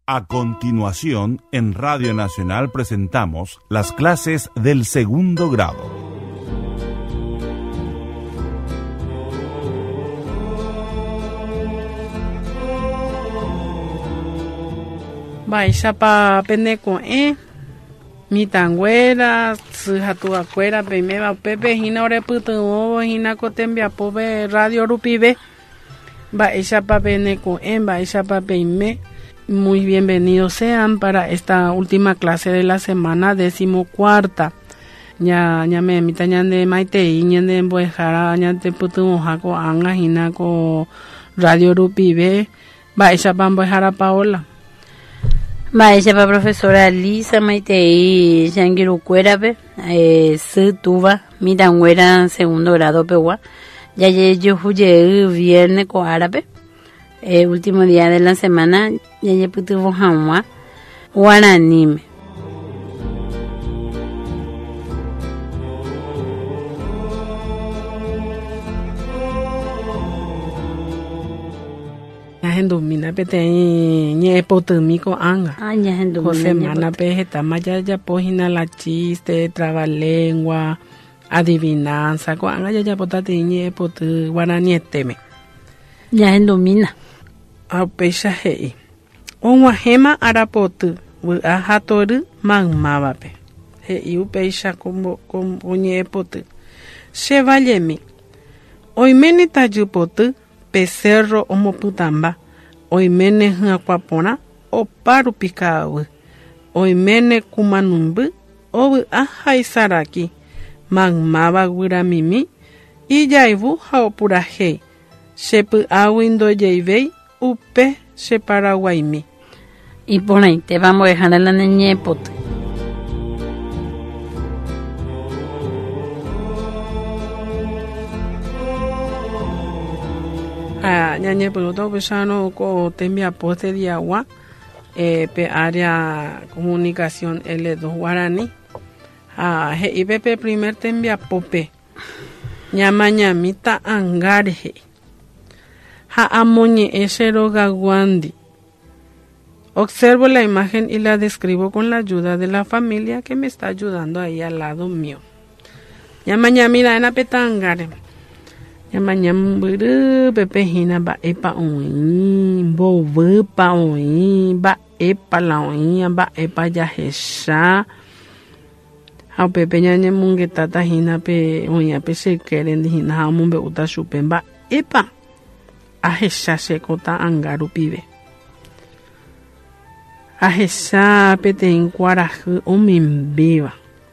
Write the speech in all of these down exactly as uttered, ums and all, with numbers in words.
A continuación, en Radio Nacional presentamos las clases del segundo grado. Baixa pa pendeco eh mitangüera sujatu acuera pemeba pepe hina ore putu hina cotembia pobe radio rupibe baixa pa pendeco eh baixa pa peme. Muy bienvenidos sean para esta última clase de la semana decimocuarta. Ya ya me mita ñande maitei ñande mbuejara ñande putumoja ko anga hina ko radio rupibe baixa pa mbuejara Paola. Baixa pa profesora Lisa maitei yangirucuerape eh tuva mitangüera segundo grado pewa ya ye yo huye viernes ko árabe. El último día de la semana ya ya putuvo hamwa guaranime. Ya hendomina pete ñe potumiko anga. Ah, ya hendomina. José mana pejeta maya ya pojina la chiste, trabalengua, adivinanza, ko anga ya ya potati ñe potu guaranieteme. Ya hendomina. A pecha hei. Onwa hema arapotu wu ahatoru magmavape. Hei u pecha como como ñe potu. Chevallemi. Oimeni tayupotu pecerro omoputamba. Oimene huakwapona o paru pikawu. Oimene kumanumbu o ahaisaraki. Magmava guramimi. Iyaivu haopura hei. Shepu awindo yeivei. Upe se Paraguaymi. Y por ahí te vamos a dejar a la niña pot. Ah, ñañe peloto pesano ko tembia poste de agua eh pe área comunicación L dos Guarani. Ah, he ipe primer tembia pope. Ñama ñamita angarje. Ha amoñe esero gaguandi. Observo la imagen y la describo con la ayuda de la familia que me está ayudando ahí al lado mío. Yamaña mira en apetangare. Yamaña mburu pepejina ba epa oin, bo pa oin, ba epa la oin, ba epa yahesha. Ha pepeña ñe mungetata hina pe oin pe se queren hina ha mumbe uta chupen ba epa. Ajesha sekota angaru pibe. Ajesha pete en cuaraje umimbiva.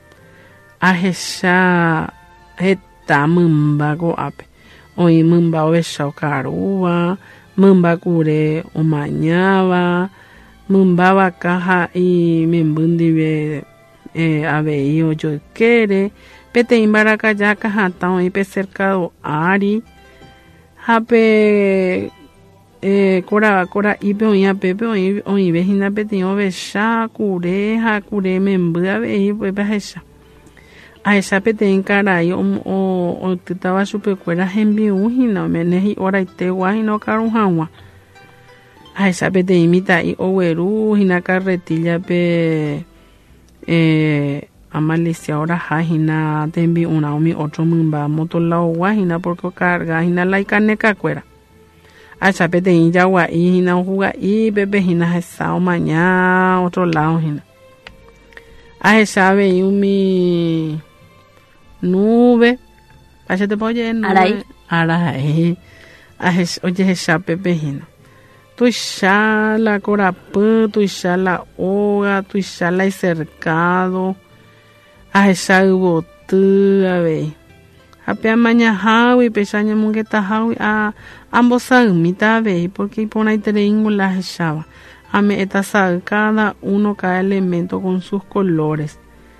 Ajesha eta mumbago ape. Oi mumba ovesha karuwa. Mumba kure umañaba. Mumbaba caja y membundive eh, aveio yo quiere. Pete en baracayaka hata y pe cercado ari. Hape eh cora cora ipe oña pepe oñi oñi vejina petio vesha cure ha cure membua ve pepe esa a esa pete en cara y o o titaba super cuera hembi ujina meneji ora ite guajino carunjanwa a esa pete imita y oweru hina carretilla pe eh amalicia ahora hajina tembi una omi otro mumba moto la guajina porque carga hina la icaneca cuera a chapete inja gua hina juga y bebe hina esa mañana otro lado hina a esa ve y mi nube a te poye nube arai arai a esa oye esa pepe hina tu ya la corapu tu ya la hoga tu ya la cercado a esa botu a ver apea maña hawi pesaña mungeta hawi a ambos sagmita ve porque pone ahí triángulo la echaba a me eta cada uno cada elemento con sus colores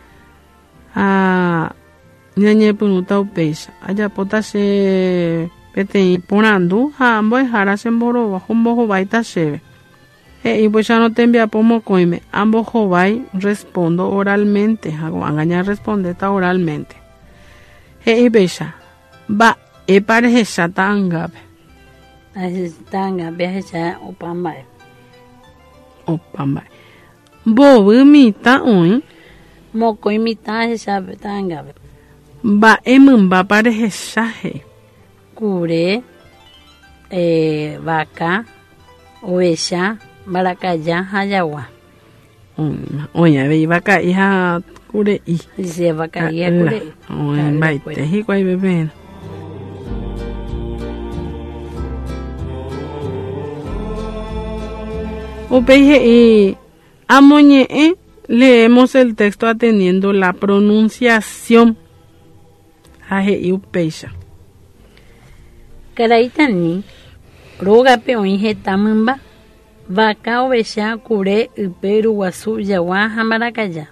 a ñañe punuta upesa allá pota se pete ponando a ambos jara se mboro bajo mbojo baita se e y pues ya no te envía pomo coime ambos jobai respondo oralmente hago engañar respondeta oralmente e y besa ba e parece satanga a tanga beja upamba Opamba. Mbovy mitã oĩ. Mokõi mitã ahechápe ta'ãngápe. Mba'e mymba rehechahe. Kure, eh, vaca, ovecha, mbarakaja ha jagua. Oñave vaka'i ha kure'i. Dice vaka'i ha kure'i. Mba'éte hikuái pepéna. Upéi he'i amoñe'ẽ, leemos el texto atendiendo la pronunciación. Ha he'i upéicha. Karaitani, rógape oĩ heta mymba, vaca, ovecha, kure, ype, ruguasu, jagua ha mbarakaja.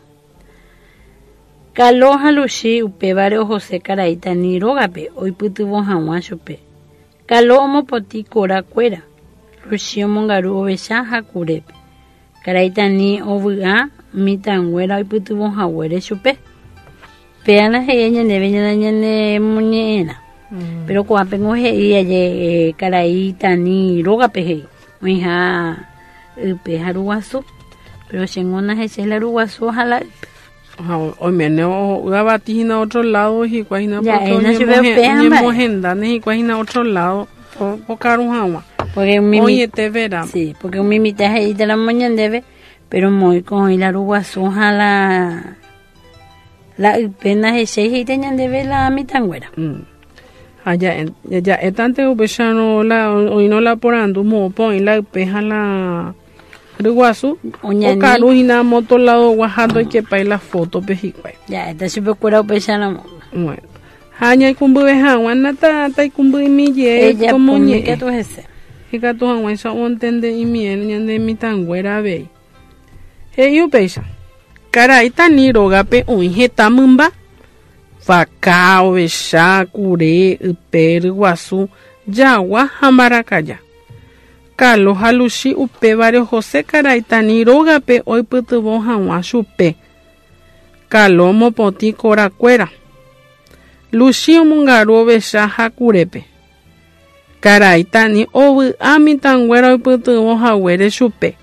Kalo ha Luchi upévare ohose karaitani rógape oipytyvõ hag̃ua chupe. Kalo omopotĩ korakuéra. Luchi omongaru ovecha ha kurépe. Karaitani ovy'a mitãnguéra oipytyvõ haguére chupe. Péala he'i ñandéve ñane moñe'ẽrã. Mm. Pero ko'ápengo he'i aje eh, karaitani rógape he'i. Oĩha ype ha ruguasu. Pero chengona heche la ruguasu ha la ype. Oimene ogatihína otro lado hikuáhína porque oñemohendane hikuáhína otro lado okaru hag̃ua oñetevéramo. Sí, porque un mimita he'ítaramo ñandéve, pero moiko oĩ la ruguasu ha la la ypéna heche he'íta ñandéve la mitãnguéra. Mm. Jaja'e jaja'étante upecharõ la oĩno la porandu mo'õpa oĩ la ype ha la ruguasu okarũhína moto lado guajándo oikepai la foto pe hikuái. Ya, esta chupekuéra upecharamo. Bueno. Ha ñaikumbyve hag̃ua nata taikũmbymije como ñe'ẽ. Hikatu hag̃uáicha ontende imiẽ ñande mitãnguéra avei. He'i upéicha. Karaitani rógape oĩ heta mymba. Vaca, ovecha, kure, ype, ryguasu, jagua ha mbarakaja. Kalo ha Luchi upévare ohose karaitani rógape oipytyvõ hag̃ua chupe. Kalo omopotĩ korakuéra. Luchi omongaru ovecha ha kurépe. Karaitani ovy'a mitãnguéra oipytyvõ haguére chupe.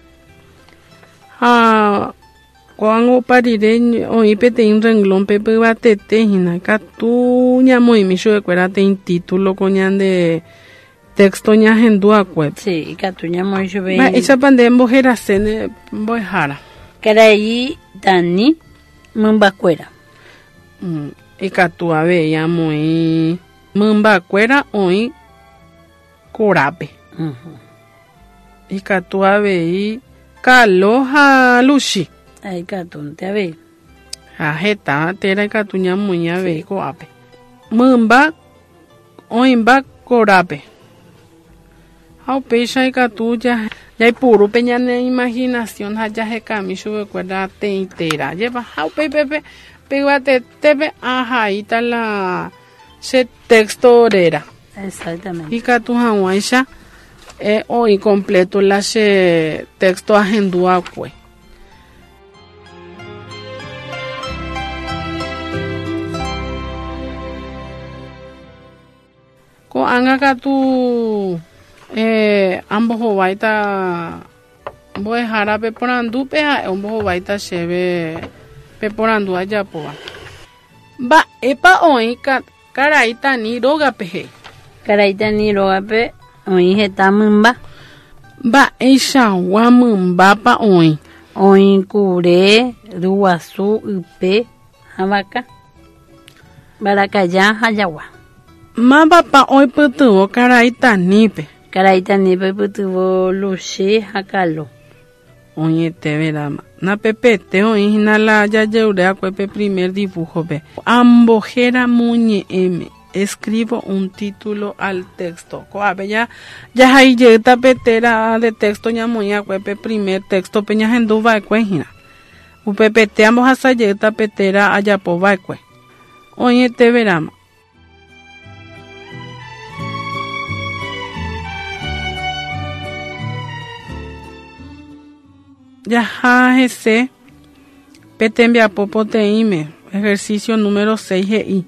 Ha ko'ág̃a opa rire oĩ peteĩ renglón-pe pyvatete hína katu ñamoĩmi chuvekuéra teĩ título ko ñande texto ñahendu'akue. Sí, ikatu ñamoĩ chupe. Mba'éichapa nde mboheraséne mbo'ehára. Karaitani mymbakuéra. Mm, ikatu avei amoĩ mymbakuéra oĩ korápe. Uh-huh. Ikatu avei Kalo ha Luchi. Aikatúnte avei. Ha heta térã ikatu ñamoĩ avei ko'ápe. Mymba oĩmba korápe. Ha upéicha ikatu jaipurúpe ñane imaginación ha jahekami chuvekuéra teĩ térã jépa ha upéipepe pyvatetépe ahaíta la che texto réra. Exactamente. Ikatu hag̃uáicha e oĩ completo la che texto ahendu'akue. Ko'ág̃a katu eh, ambohováita mbo'ehára peporandúpe ha'e ombohováita chéve peporandu ajapóva. Mba'épa oĩ karaitani rógape he'i. Karaitani rógape oĩ heta mymba. Mba'eichagua mymbápa oĩ. Oĩ kure, ryguasu, ype ha vaca, mbarakaja ha jagua. Mávapa oipytyvõ karaitanípe. Karaitanípe oipytyvõ Luchi ha Kalo. Oñetevéráma. Napepete oĩhína la jajeure'akue primer dibujope. Ambohéra ñe'ẽme. Escribo un título al texto. Ko'ápe ya jahaijeýta petera de texto ñamoĩ'akue primer texto pe ñahenduva'ekuehína. Upepete ambohasajeýta petera ajapova'ekue. Oñetevéráma. Jaha hese petembiapo poteĩme. Ejercicio número seis he'i.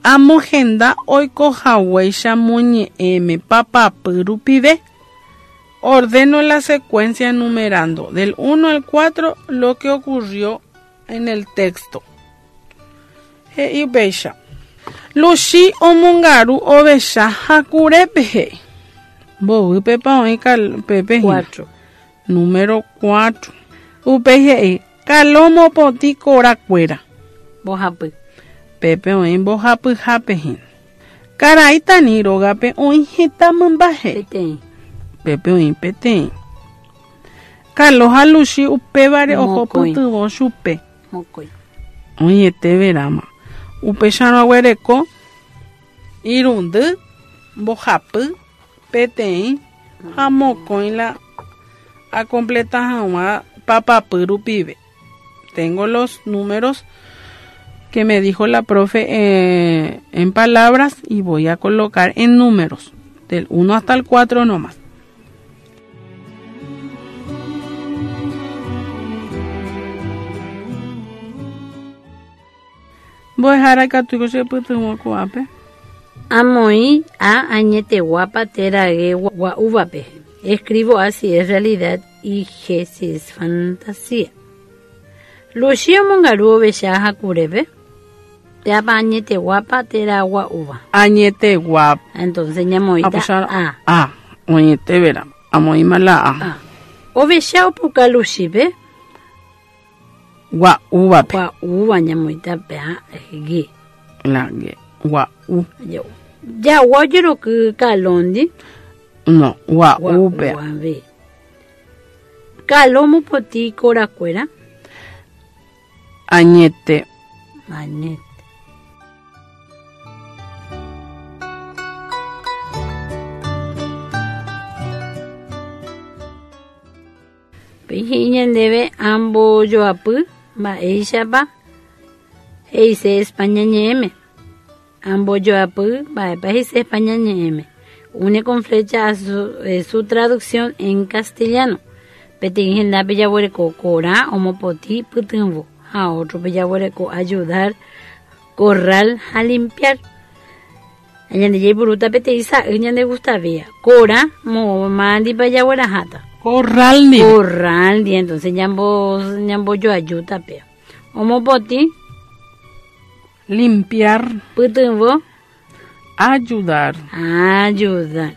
Amohenda oikohaguéicha moñe'ẽme papapy rupive ordeno la secuencia enumerando del uno al cuatro lo que ocurrió en el texto. He Beisha. Lushi omungaru obesha hakurepehe. Bo pepa oí cal pepe. Cuatro. Número cuatro. Upehe. Calomo poti cora cuera. Bojapu. Pepe oí bojapu japehin. Caraita ni rogape oí hitamambaje. Petén. Pepe oí petén. Caloja lushi upevare ojo Mocoy. putubo chupe. Mocoy. Oye, te verama. Upeshano aguereco. Irundu. Bojapu. Petén. Jamocoy la. A completa jama papapuru pibe. Tengo los números que me dijo la profe eh, en palabras y voy a colocar en números. Del uno hasta el cuatro nomás. Voy a dejar acá tu cosa puto cuape. Amoi a añete guapa terague gua uvape. Escribo así es realidad y Jesús es fantasía. Lucio mongaru beshaja curebe. Te apa añete guapa teragua uva. Añete guap. Entonces ñamoita A. a. A. Oye, te verá. Amoy mala a. A. O besha puka lucibe. Gua uvape. Gua uva ñamoita pea gi. La ge. Gua u. Yo. Ya guayro que calondi. No. Gua Gua upe. uve. Calomo poti cora cuera. Añete. Añete. Pijiñen debe ambo yo apu, ma eisha ba, eise España ñeme. Ambo yo apu, ba eise España ñeme. Une con flecha a su, eh, su traducción en castellano. Petingen da bellabuereco cora, homopoti, putumbo. A otro bellabuereco ayudar, corral a limpiar. Allá de bruta peteiza, ella le gusta vía. Cora, mo mandi bellabuera jata. Corral ni. Corral, di entonces ñambo, ñambo yo ayuda peo. Homopoti, Limpiar. putumbo, Ayudar. ayudar.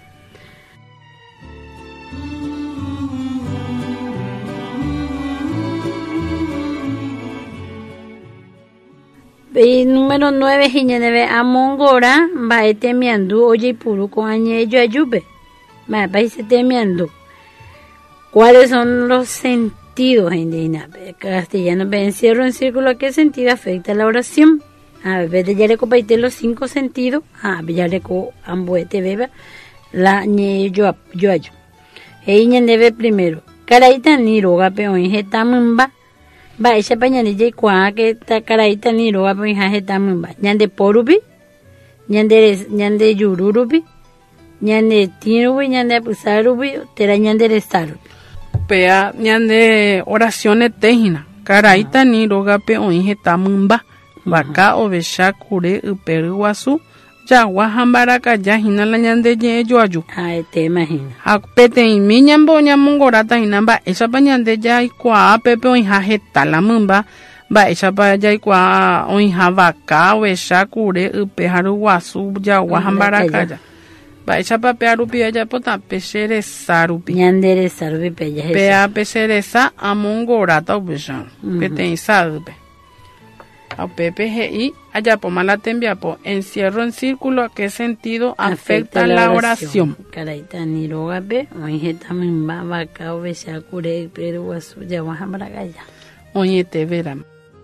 Y número nueve, Jiñeneve Amongora, Baete Miandu, Oye Puru con Añello Ayube. Baete Temiandu. ¿Cuáles son los sentidos en castellano? Encierro en círculo, ¿a qué sentido afecta la oración? A ver, de ya le copaite los cinco sentidos. A ver, ya le co ambuete beba. La Ñello yo ayo. E Jiñeneve primero. Caraita ni roga peón, jetamumba. Va esa pañana de cuá que ta caraita ni roga peón, jetamumba. Ñande porubi. Ñande ñande yururubi. Ñande tirubi, ñande pusarubi. Tera ñande restarubi. Pea ñande oraciones tejina. Caraita ni rogape oinje tamumba. Vaca ovesha kure uperu guasu. Yagua jambaraka yajina la ñande ye yo ayu. Ay, te imagino. Pete y mi ñambo ñamongorata hinamba. Esa pa ñande ya ikua pepe oinja jeta la mumba. Va esa pa ya ikua oinja vaca ovesha kure uperu guasu. Yagua jambaraka ya. Va esa pa pea rupi ya pota pecereza rupi. Ñandere sarubi peya. Pea pecereza amongorata ovesha. Pete isa upe. A Pepe G I, allá po mala tembiapo, encierro en círculo, ¿a qué sentido afecta, afecta la oración? Caraita ni rogape, oye también va vaca o besha cure, pero guasu ya va a bragaya. Oye te verán.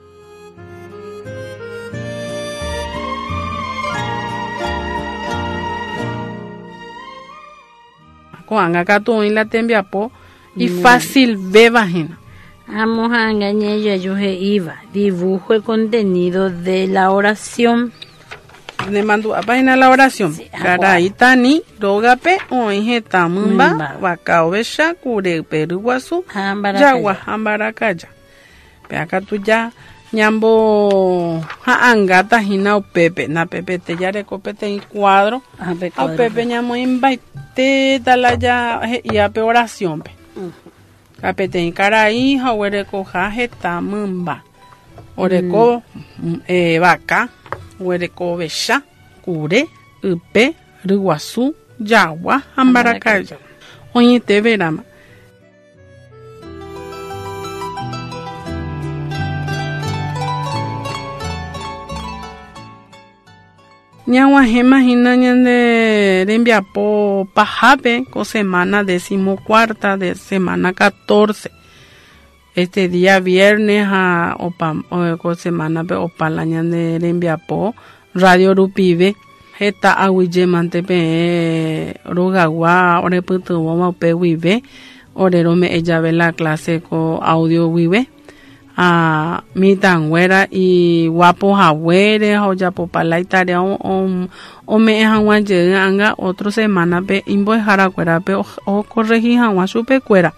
Con acá tú en la tembiapo y fácil bebajena. Vamos a engañar yo ayuje iba. Dibujo el contenido de la oración. Le mando a página la oración. Sí, Caraita ni rogape oinje tamumba vakao besha kure peruguasu yagua hambarakaya. Pe acá tú ya ñambo ha angata hina o pepe na pepe te ya recopete en cuadro. A pepe ñamo invite te talaya y ape oración pe. Capete carai hawereko jajeta mumba. Oreko eh, vaca, huereco besha, cure, upe, riguazú, yagua, ambaracaya. Oye, te verama. Ñagua gema hina ñande rembia po pajape con semana decimocuarta de semana catorce. Este día viernes a opa o con semana pe opala ñande rembia po radio rupive heta aguille mantepe rogagua ore putu wama pe wive ore rome ella ve la clase con audio wive a mi tanguera y guapo jaguere o ya popala itaria o o me hanwa anga otro semana pe imbo jaracuera pe o corregir hanwa supe cuera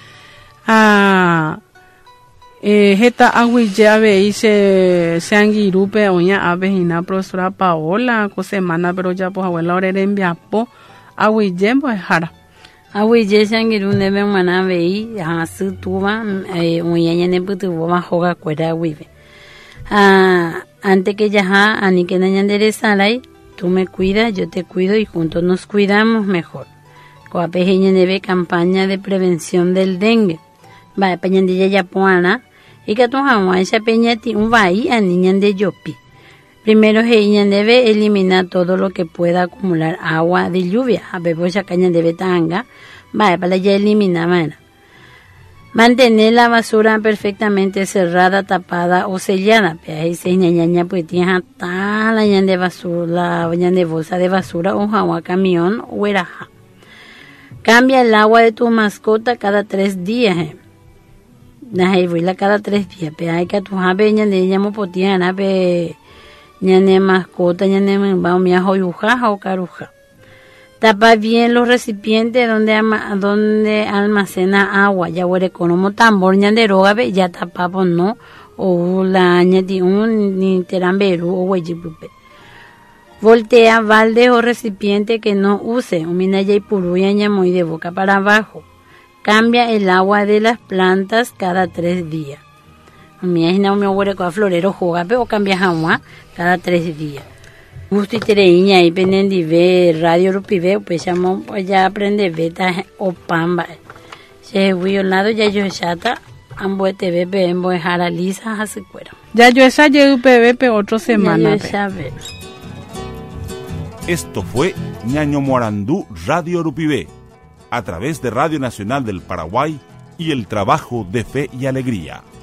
a eh heta aguille ave ise sangirupe oña avejina profesora Paola co semana pero ya po abuela ore envia po aguille bo jara Awi sangiru nebe mana vei ha su tuba eh uña ne putu ma joga cuera wive. Ah, antes que ya ha ani que naña enderezalai, tú me cuidas, yo te cuido y juntos nos cuidamos mejor. Coa pequeña nebe campaña de prevención del dengue. Va peña de ya poana y que tu hamwa esa peña ti un vai a niña de yopi. Primero, ella debe eliminar todo lo que pueda acumular agua de lluvia. A bebo esa caña de betanga. Vaya, para ya eliminar. Mantener la basura perfectamente cerrada, tapada o sellada. Ahí se ñañaña pues tiene tal la ñan de basura, la ñan de bolsa de basura o agua camión o eraja. Cambia el agua de tu mascota cada tres días. Eh. Ahí voy la cada tres días. Pero hay que tu jabe ñan de llamo potiana pe ñane mascota, ñane baumia hoyuja o caruja. Tapa bien los recipientes donde ama, donde almacena agua. Ya huele como tambor ñande rogabe ya tapamos no o la ñati un ni teramberu o huejipupe. Voltea balde o recipiente que no use. Umina ya y puruya ñamoy de boca para abajo. Cambia el agua de las plantas cada tres días. Mi hija me huele con florero juega pero cambia agua cada tres días. Gusto y tereña y penden de ver radio rupive pues llamo pues ya aprende beta o pamba. Se huyo lado ya yo chata ambo te bebe embo jara lisa hace cuero. Ya yo esa llegué bebe otro semana. Esto fue Ñaño Morandú Radio Rupive a través de Radio Nacional del Paraguay y el trabajo de Fe y Alegría.